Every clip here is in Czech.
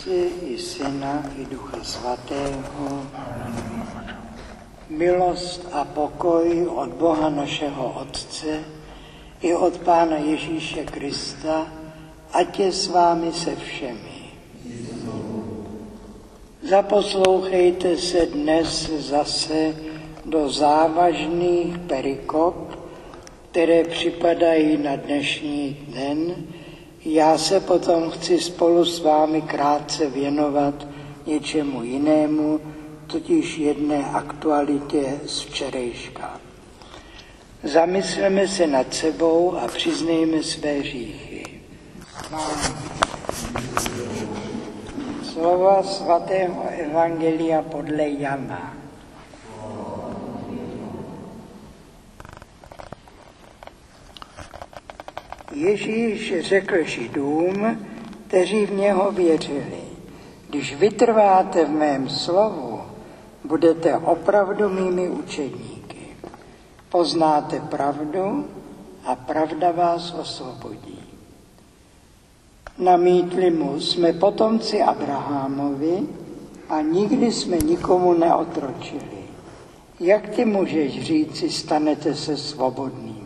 Otce i Syna i Ducha Svatého. Milost a pokoj od Boha našeho Otce i od Pána Ježíše Krista, ať je s vámi se všemi. Zaposlouchejte se dnes zase do závažných perikop, které připadají na dnešní den. Já se potom chci spolu s vámi krátce věnovat něčemu jinému, totiž jedné aktualitě z včerejška. Zamysleme se nad sebou a přiznejme své hříchy. Slova svatého evangelia podle Jana. Ježíš řekl Židům, kteří v něho věřili: když vytrváte v mém slovu, budete opravdu mými učedníky. Poznáte pravdu a pravda vás osvobodí. Namítli mu: jsme potomci Abrahamovi a nikdy jsme nikomu neotročili. Jak ty můžeš říci, stanete se svobodnými?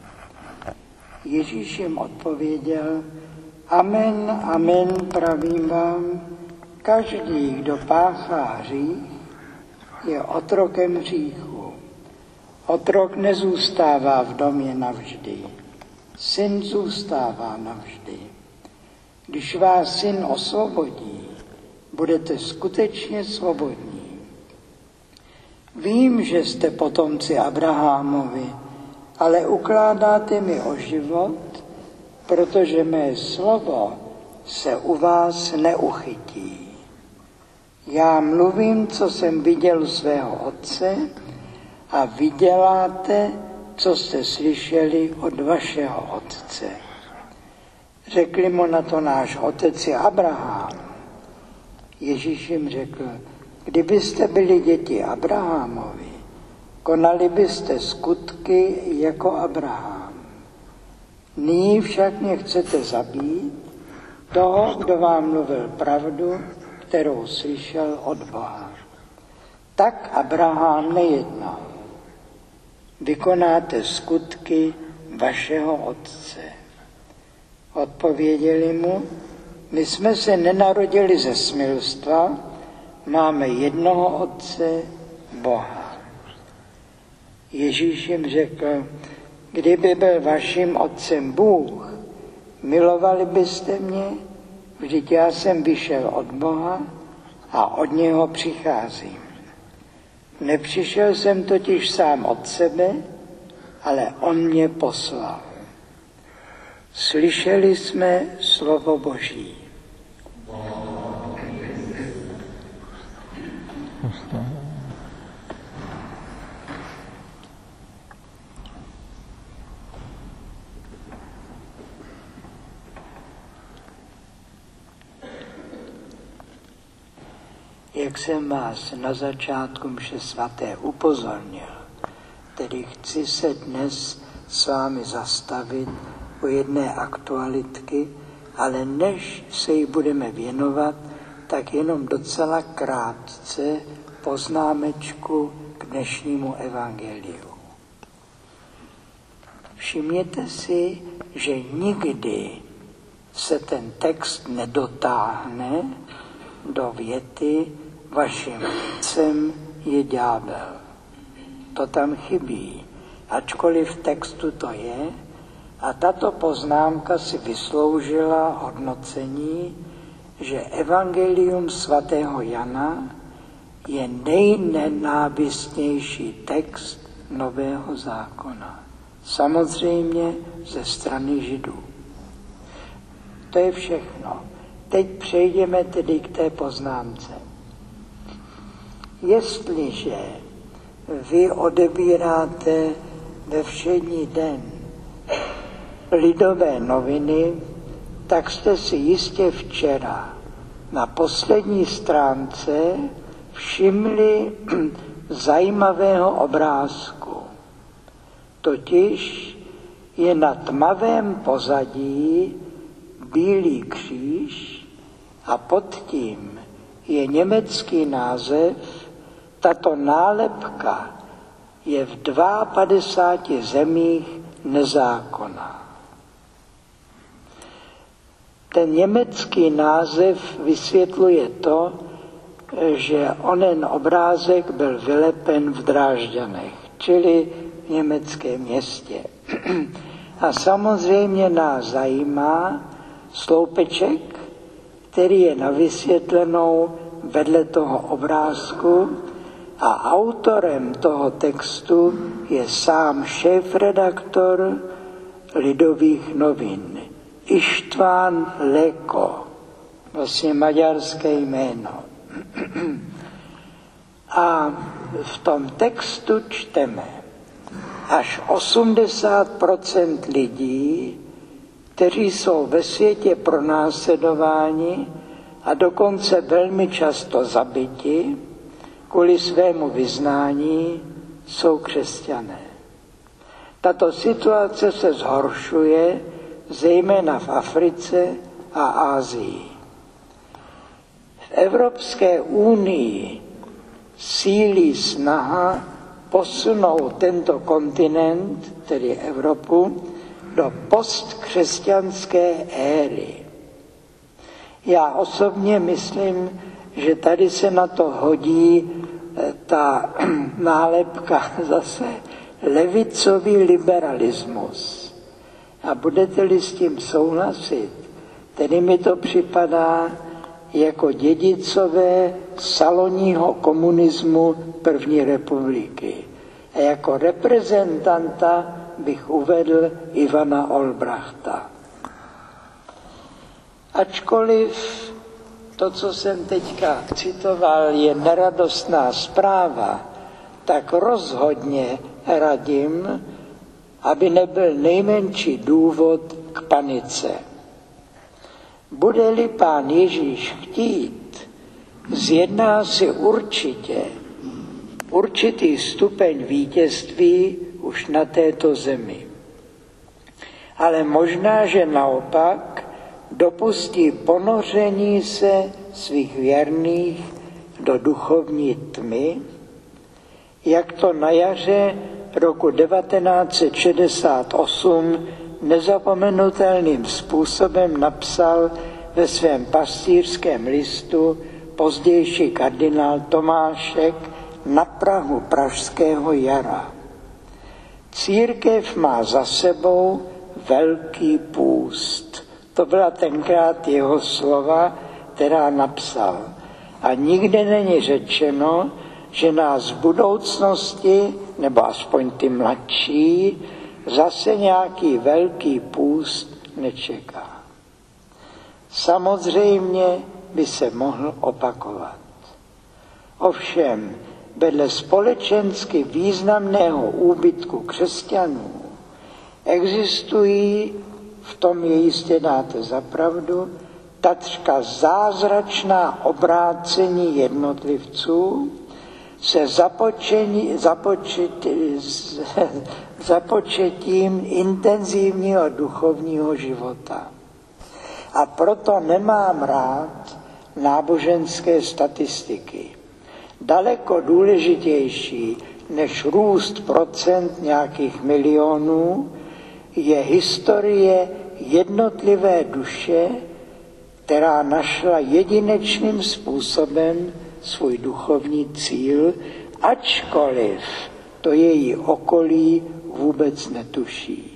Ježíš jim odpověděl: amen, amen, pravím vám, každý, kdo páchá hřích, je otrokem hříchu. Otrok nezůstává v domě navždy, syn zůstává navždy. Když vás syn osvobodí, budete skutečně svobodní. Vím, že jste potomci Abrahamovi, ale ukládáte mi o život, protože mé slovo se u vás neuchytí. Já mluvím, co jsem viděl u svého otce, a vy děláte, co jste slyšeli od vašeho otce. Řekli mu na to: náš otec je Abraham. Ježíš jim řekl: kdybyste byli děti Abrahamovi, konali byste skutky jako Abraham. Nyní však mě chcete zabít, toho, kdo vám mluvil pravdu, kterou slyšel od Boha. Tak Abraham nejednal. Vykonáte skutky vašeho otce. Odpověděli mu: my jsme se nenarodili ze smilstva, máme jednoho otce, Boha. Ježíš jim řekl: kdyby byl vaším otcem Bůh, milovali byste mě, vždyť já jsem vyšel od Boha a od něho přicházím. Nepřišel jsem totiž sám od sebe, ale on mě poslal. Slyšeli jsme slovo Boží. Jak jsem vás na začátku mše svaté upozornil, tedy chci se dnes s vámi zastavit u jedné aktualitky, ale než se jí budeme věnovat, tak jenom docela krátce poznámečku k dnešnímu evangeliu. Všimněte si, že nikdy se ten text nedotáhne do věty: vaším otcem je ďábel. To tam chybí, ačkoliv v textu to je, a tato poznámka si vysloužila hodnocení, že evangelium svatého Jana je nejnenávistnější text Nového zákona. Samozřejmě ze strany Židů. To je všechno. Teď přejdeme tedy k té poznámce. Jestliže vy odebíráte ve všední den Lidové noviny, tak jste si jistě včera na poslední stránce všimli zajímavého obrázku. Totiž je na tmavém pozadí bílý kříž a pod tím je německý název, tato nálepka je v 52 zemích nezákonná. Ten německý název vysvětluje to, že onen obrázek byl vylepen v Drážďanech, čili v německém městě. A samozřejmě nás zajímá sloupeček, který je na vysvětlenou vedle toho obrázku, a autorem toho textu je sám šéfredaktor Lidových novin, István Leko, vlastně maďarské jméno. A v tom textu čteme, až 80% lidí, kteří jsou ve světě pronásledováni a dokonce velmi často zabiti, kvůli svému vyznání jsou křesťané. Tato situace se zhoršuje zejména v Africe a Asii. V Evropské unii sílí snaha posunout tento kontinent, tedy Evropu, do postkřesťanské éry. Já osobně myslím, že tady se na to hodí ta nálepka zase levicový liberalismus. A budete-li s tím souhlasit, tedy mi to připadá jako dědicové salonního komunismu první republiky. A jako reprezentanta bych uvedl Ivana Olbrachta. Ačkoliv to, co jsem teďka citoval, je neradostná zpráva, tak rozhodně radím, aby nebyl nejmenší důvod k panice. Bude-li Pán Ježíš chtít, zjedná si určitý stupeň vítězství už na této zemi. Ale možná, že naopak dopustí ponoření se svých věrných do duchovní tmy, jak to na jaře roku 1968 nezapomenutelným způsobem napsal ve svém pastýřském listu pozdější kardinál Tomášek na prahu pražského jara. Církev má za sebou velký půst. To byla tenkrát jeho slova, která napsal. A nikde není řečeno, že nás v budoucnosti, nebo aspoň ty mladší, zase nějaký velký půst nečeká. Samozřejmě by se mohl opakovat. Ovšem, vedle společensky významného úbytku křesťanů existují, v tom je jistě dáte za pravdu, takřka zázračná obrácení jednotlivců se započetím intenzivního duchovního života. A proto nemám rád náboženské statistiky. Daleko důležitější než růst procent nějakých milionů je historie jednotlivé duše, která našla jedinečným způsobem svůj duchovní cíl, ačkoliv to její okolí vůbec netuší.